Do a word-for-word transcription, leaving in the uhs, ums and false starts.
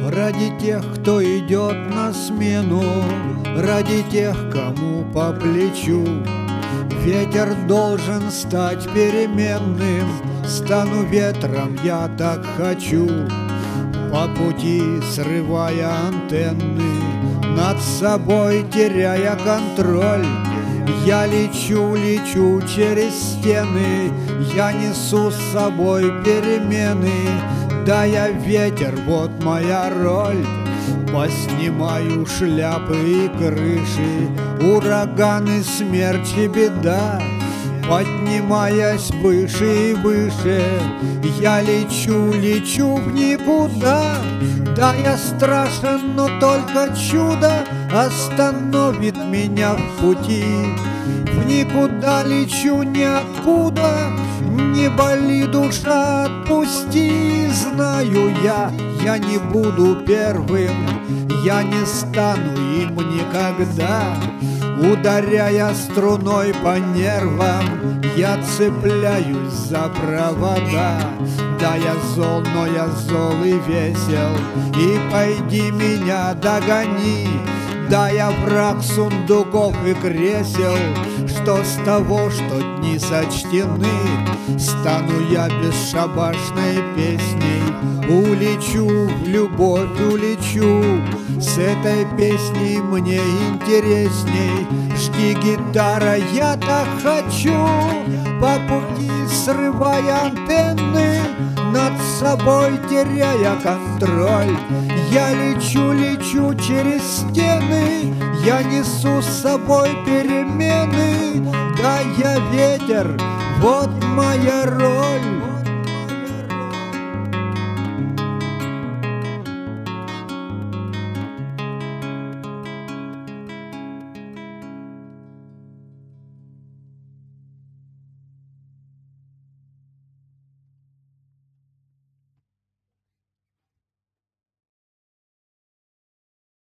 Ради тех, кто идет на смену, ради тех, кому по плечу. Ветер должен стать переменным, стану ветром, я так хочу. По пути срывая антенны, над собой теряя контроль, я лечу, лечу через стены, я несу с собой перемены. Да, я ветер, вот моя роль. Поснимаю шляпы и крыши, ураганы, смерчи, беда. Поднимаясь выше и выше, я лечу, лечу в никуда. Да, я страшен, но только чудо остановит меня в пути. В никуда лечу ниоткуда, не боли, душа, отпусти. Знаю я, я не буду первым, я не стану им никогда. Ударяя струной по нервам, я цепляюсь за провода. Да, я зол, но я зол и весел, и пойди меня догони. Да, я враг сундуков и кресел, что с того, что дни сочтены, стану я бесшабашной песней. Улечу в любовь, улечу, с этой песней мне интересней. Жги, гитара, я так хочу, по пути срывая антенны, над собой теряя контроль. Я лечу, лечу через стены, я несу с собой перемены. Да, я ветер, вот моя роль.